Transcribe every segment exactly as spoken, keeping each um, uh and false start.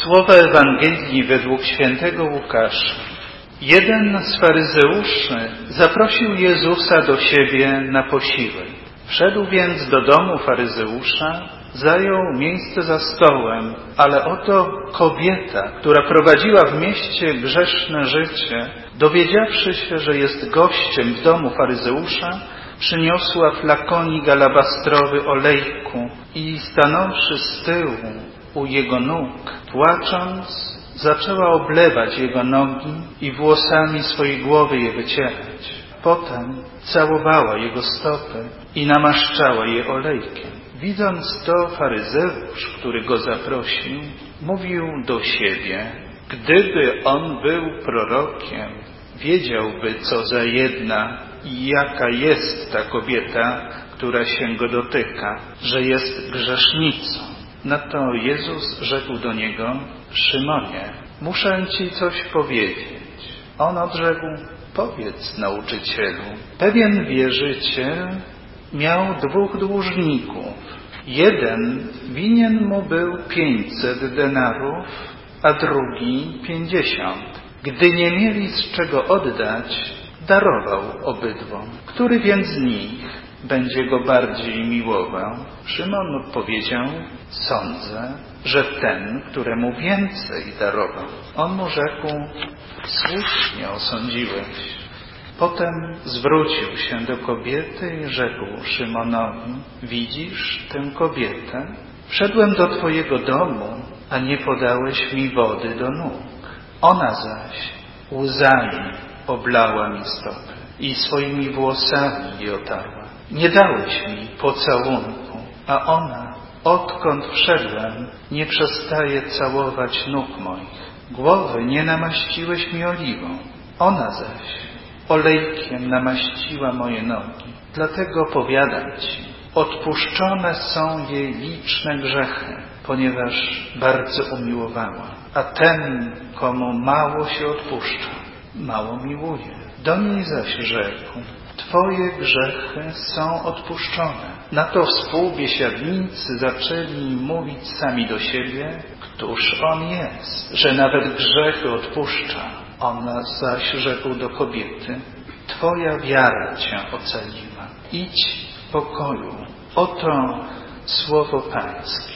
Słowa Ewangelii według świętego Łukasza. Jeden z faryzeuszy zaprosił Jezusa do siebie na posiłek. Wszedł więc do domu faryzeusza, zajął miejsce za stołem, ale oto kobieta, która prowadziła w mieście grzeszne życie, dowiedziawszy się, że jest gościem w domu faryzeusza, przyniosła flakonik alabastrowy olejku i stanąwszy z tyłu u jego nóg, płacząc, zaczęła oblewać jego nogi i włosami swojej głowy je wycierać. Potem całowała jego stopy i namaszczała je olejkiem. Widząc to, faryzeusz, który go zaprosił, mówił do siebie: gdyby on był prorokiem, wiedziałby, co za jedna i jaka jest ta kobieta, która się go dotyka, że jest grzesznicą. Na to Jezus rzekł do niego: Szymonie, muszę ci coś powiedzieć. On odrzekł: powiedz, nauczycielu. Pewien wierzyciel miał dwóch dłużników. Jeden winien mu był pięćset denarów, a drugi pięćdziesiąt. Gdy nie mieli z czego oddać, darował obydwom. Który więc z nich będzie go bardziej miłował? Szymon odpowiedział: sądzę, że ten, któremu więcej darował. On mu rzekł: słusznie osądziłeś. Potem zwrócił się do kobiety i rzekł Szymonowi: widzisz tę kobietę? Wszedłem do twojego domu, a nie podałeś mi wody do nóg. Ona zaś łzami oblała mi stopy i swoimi włosami je otarła. Nie dałeś mi pocałunku, a ona, odkąd wszedłem, nie przestaje całować nóg moich. Głowy nie namaściłeś mi oliwą, ona zaś olejkiem namaściła moje nogi. Dlatego powiadam ci, odpuszczone są jej liczne grzechy, ponieważ bardzo umiłowała. A ten, komu mało się odpuszcza, mało miłuje. Do niej zaś rzekł: twoje grzechy są odpuszczone. Na to współbiesiadnicy zaczęli mówić sami do siebie: któż on jest, że nawet grzechy odpuszcza? Ona zaś rzekł do kobiety: twoja wiara cię ocaliła. Idź w pokoju. Oto słowo Pańskie.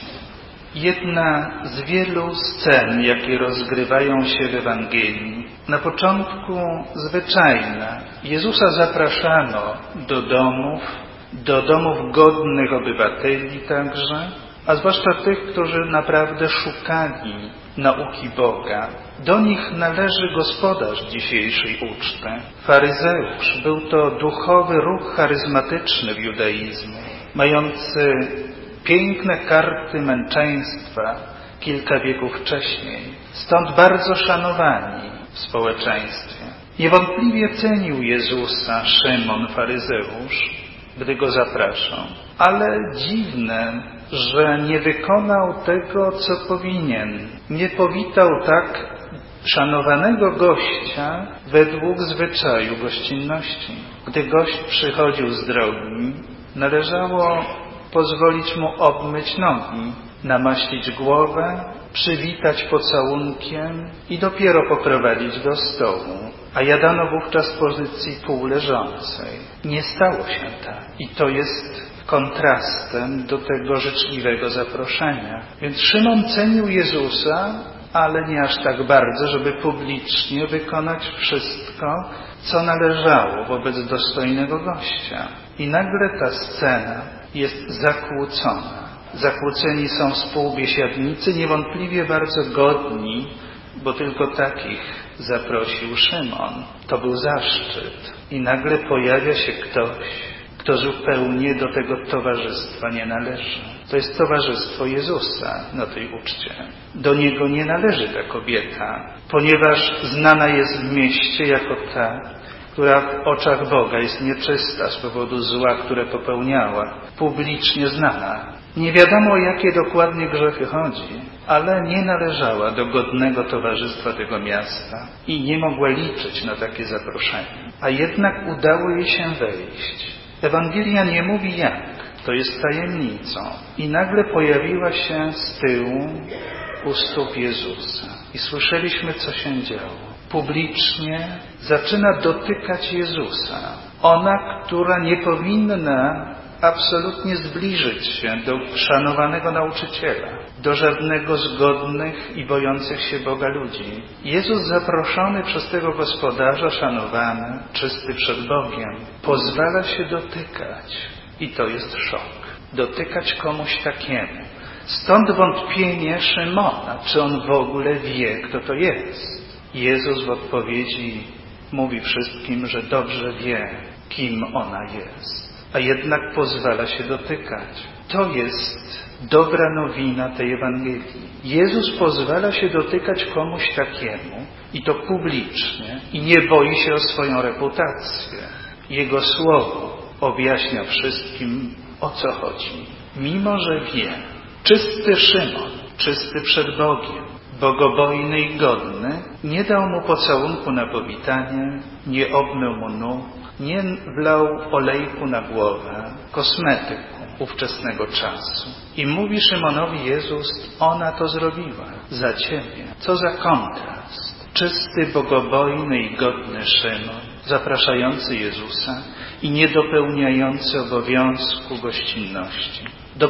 Jedna z wielu scen, jakie rozgrywają się w Ewangelii. Na początku zwyczajna. Jezusa zapraszano do domów, do domów godnych obywateli także, a zwłaszcza tych, którzy naprawdę szukali nauki Boga. Do nich należy gospodarz dzisiejszej uczty. Faryzeusz był to duchowy ruch charyzmatyczny w judaizmie, mający piękne karty męczeństwa kilka wieków wcześniej, stąd bardzo szanowani w społeczeństwie. Niewątpliwie cenił Jezusa Szymon faryzeusz, gdy go zapraszał, ale dziwne, że nie wykonał tego, co powinien. Nie powitał tak szanowanego gościa według zwyczaju gościnności. Gdy gość przychodził z drogi, należało pozwolić mu obmyć nogi, namaścić głowę, przywitać pocałunkiem i dopiero poprowadzić do stołu, a jadano wówczas w pozycji półleżącej. Nie stało się tak i to jest kontrastem do tego życzliwego zaproszenia. Więc Szymon cenił Jezusa, ale nie aż tak bardzo, żeby publicznie wykonać wszystko, co należało wobec dostojnego gościa. I nagle ta scena jest zakłócona. Zakłóceni są współbiesiadnicy, niewątpliwie bardzo godni, bo tylko takich zaprosił Szymon. To był zaszczyt. I nagle pojawia się ktoś, kto zupełnie do tego towarzystwa nie należy. To jest towarzystwo Jezusa na tej uczcie. Do niego nie należy ta kobieta, ponieważ znana jest w mieście jako ta, która w oczach Boga jest nieczysta z powodu zła, które popełniała, publicznie znana. Nie wiadomo, o jakie dokładnie grzechy chodzi, ale nie należała do godnego towarzystwa tego miasta i nie mogła liczyć na takie zaproszenie. A jednak udało jej się wejść. Ewangelia nie mówi jak, to jest tajemnicą. I nagle pojawiła się z tyłu u stóp Jezusa i słyszeliśmy, co się działo. Publicznie zaczyna dotykać Jezusa. Ona, która nie powinna absolutnie zbliżyć się do szanowanego nauczyciela, do żadnego z godnych i bojących się Boga ludzi. Jezus zaproszony przez tego gospodarza, szanowany, czysty przed Bogiem, pozwala się dotykać. I to jest szok. Dotykać komuś takiemu. Stąd wątpienie Szymona, czy on w ogóle wie, kto to jest. Jezus w odpowiedzi mówi wszystkim, że dobrze wie, kim ona jest. A jednak pozwala się dotykać. To jest dobra nowina tej Ewangelii. Jezus pozwala się dotykać komuś takiemu i to publicznie i nie boi się o swoją reputację. Jego słowo objaśnia wszystkim, o co chodzi. Mimo że wie, czysty Szymon, czysty przed Bogiem, bogobojny i godny, nie dał mu pocałunku na powitanie, nie obmył mu nóg, nie wlał olejku na głowę, kosmetyku ówczesnego czasu. I mówi Szymonowi Jezus, ona to zrobiła za ciebie. Co za kontrast. Czysty, bogobojny i godny Szymon, zapraszający Jezusa i niedopełniający obowiązku gościnności.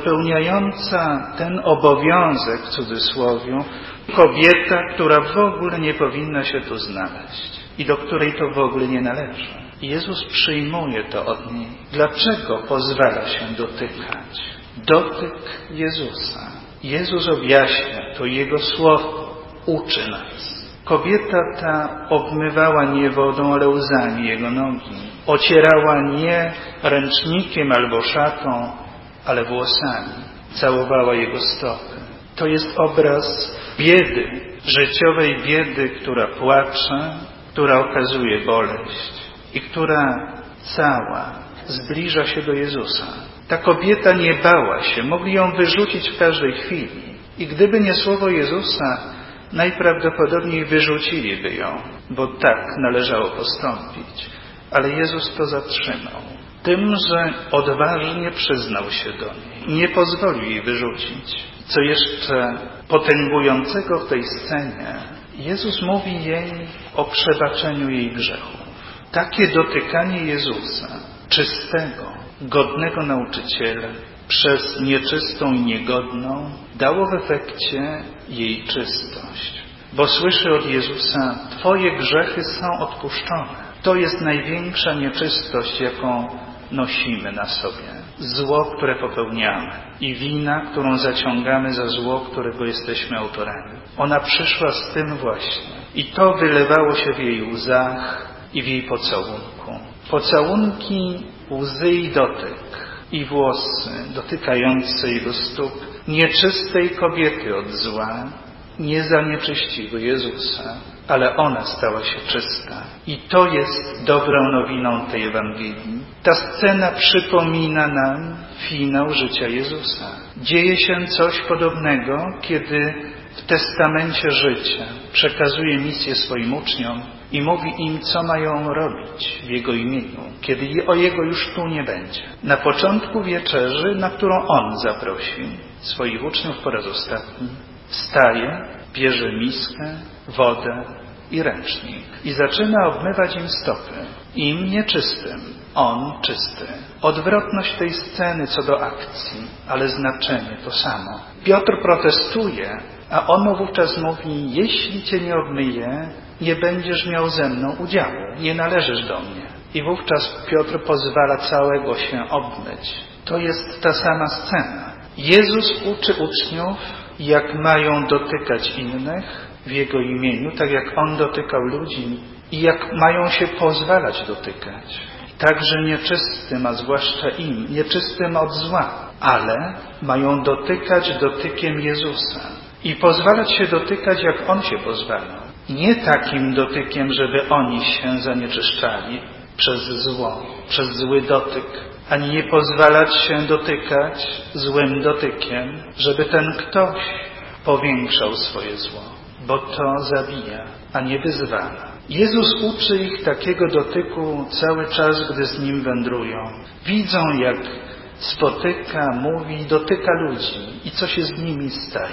Dopełniająca ten obowiązek, w cudzysłowie, kobieta, która w ogóle nie powinna się tu znaleźć i do której to w ogóle nie należy. Jezus przyjmuje to od niej. Dlaczego pozwala się dotykać? Dotyk Jezusa. Jezus objaśnia, to Jego słowo uczy nas. Kobieta ta obmywała nie wodą, ale łzami Jego nogi. Ocierała nie ręcznikiem albo szatą, ale włosami. Całowała Jego stopy. To jest obraz biedy, życiowej biedy, która płacze, która okazuje boleść i która cała zbliża się do Jezusa. Ta kobieta nie bała się, mogli ją wyrzucić w każdej chwili. I gdyby nie słowo Jezusa, najprawdopodobniej wyrzuciliby ją, bo tak należało postąpić. Ale Jezus to zatrzymał. Tym, że odważnie przyznał się do niej. Nie pozwolił jej wyrzucić. Co jeszcze potęgującego w tej scenie, Jezus mówi jej o przebaczeniu jej grzechów. Takie dotykanie Jezusa, czystego, godnego nauczyciela, przez nieczystą i niegodną, dało w efekcie jej czystość. Bo słyszy od Jezusa, Twoje grzechy są odpuszczone. To jest największa nieczystość, jaką nosimy na sobie. Zło, które popełniamy i wina, którą zaciągamy za zło, którego jesteśmy autorami. Ona przyszła z tym właśnie i to wylewało się w jej łzach i w jej pocałunku. Pocałunki, łzy i dotyk i włosy dotykające Jego stóp nieczystej kobiety od zła nie zanieczyściły Jezusa, ale ona stała się czysta. I to jest dobrą nowiną tej Ewangelii. Ta scena przypomina nam finał życia Jezusa. Dzieje się coś podobnego, kiedy w testamencie życia przekazuje misję swoim uczniom i mówi im, co mają robić w Jego imieniu, kiedy o Jego już tu nie będzie. Na początku wieczerzy, na którą On zaprosił swoich uczniów po raz ostatni, wstaje, bierze miskę, wodę i ręcznik i zaczyna obmywać im stopy. Im nieczystym, on czysty. Odwrotność tej sceny co do akcji, ale znaczenie to samo. Piotr protestuje, a on mu wówczas mówi, jeśli cię nie obmyję, nie będziesz miał ze mną udziału, nie należysz do mnie. I wówczas Piotr pozwala całego się obmyć. To jest ta sama scena. Jezus uczy uczniów, jak mają dotykać innych w Jego imieniu, tak jak On dotykał ludzi i jak mają się pozwalać dotykać. Także nieczystym, a zwłaszcza im, nieczystym od zła, ale mają dotykać dotykiem Jezusa i pozwalać się dotykać, jak On się pozwalał. Nie takim dotykiem, żeby oni się zanieczyszczali przez zło, przez zły dotyk, ani nie pozwalać się dotykać złym dotykiem, żeby ten ktoś powiększał swoje zło, bo to zabija, a nie wyzwala. Jezus uczy ich takiego dotyku cały czas, gdy z Nim wędrują. Widzą, jak spotyka, mówi, dotyka ludzi i co się z nimi staje.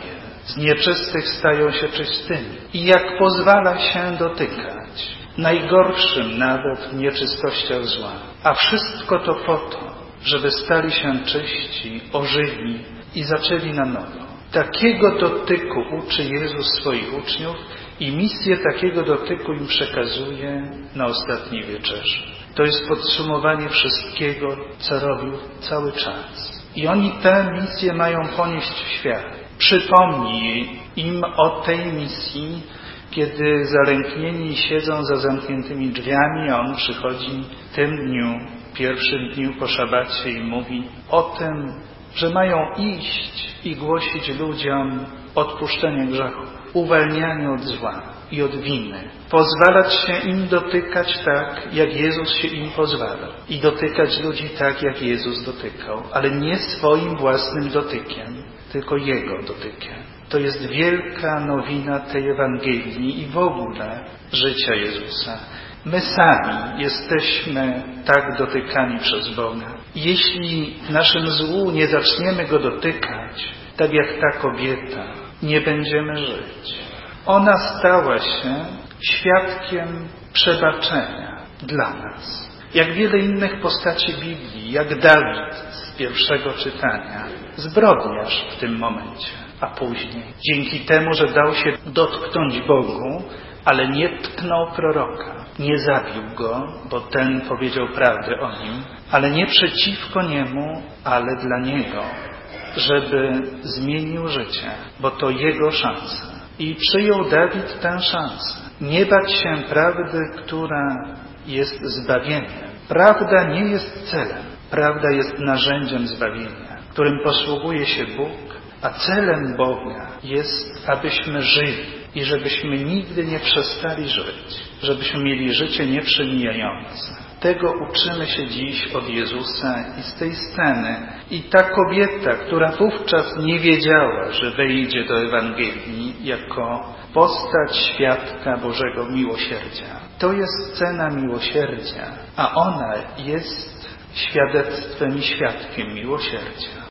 z nieczystych stają się czystymi. I jak pozwala się dotykać najgorszym nawet w nieczystościach zła. A wszystko to po to, żeby stali się czyści, ożywi i zaczęli na nowo. Takiego dotyku uczy Jezus swoich uczniów i misję takiego dotyku im przekazuje na ostatniej wieczerzy. To jest podsumowanie wszystkiego, co robił cały czas. I oni tę misję mają ponieść w świat. Przypomnij im o tej misji, kiedy zalęknieni siedzą za zamkniętymi drzwiami, a on przychodzi w tym dniu, pierwszym dniu po szabacie i mówi o tym, że mają iść i głosić ludziom odpuszczenie grzechów, uwalnianie od zła i od winy. Pozwalać się im dotykać tak, jak Jezus się im pozwalał. I dotykać ludzi tak, jak Jezus dotykał. Ale nie swoim własnym dotykiem, tylko Jego dotykiem. To jest wielka nowina tej Ewangelii i w ogóle życia Jezusa. My sami jesteśmy tak dotykani przez Boga. Jeśli w naszym złu nie zaczniemy Go dotykać, tak jak ta kobieta, nie będziemy żyć. Ona stała się świadkiem przebaczenia dla nas. Jak wiele innych postaci Biblii, jak Dawid z pierwszego czytania, zbrodniarz w tym momencie, a później, dzięki temu, że dał się dotknąć Bogu, ale nie tknął proroka, nie zabił go, bo ten powiedział prawdę o nim, ale nie przeciwko niemu, ale dla niego, żeby zmienił życie, bo to jego szansa. I przyjął Dawid tę szansę. Nie bać się prawdy, która jest zbawieniem. Prawda nie jest celem. Prawda jest narzędziem zbawienia, którym posługuje się Bóg, a celem Boga jest, abyśmy żyli i żebyśmy nigdy nie przestali żyć, żebyśmy mieli życie nieprzemijające. Tego uczymy się dziś od Jezusa i z tej sceny. I ta kobieta, która wówczas nie wiedziała, że wejdzie do Ewangelii jako postać świadka Bożego miłosierdzia. To jest scena miłosierdzia, a ona jest świadectwem i świadkiem miłosierdzia.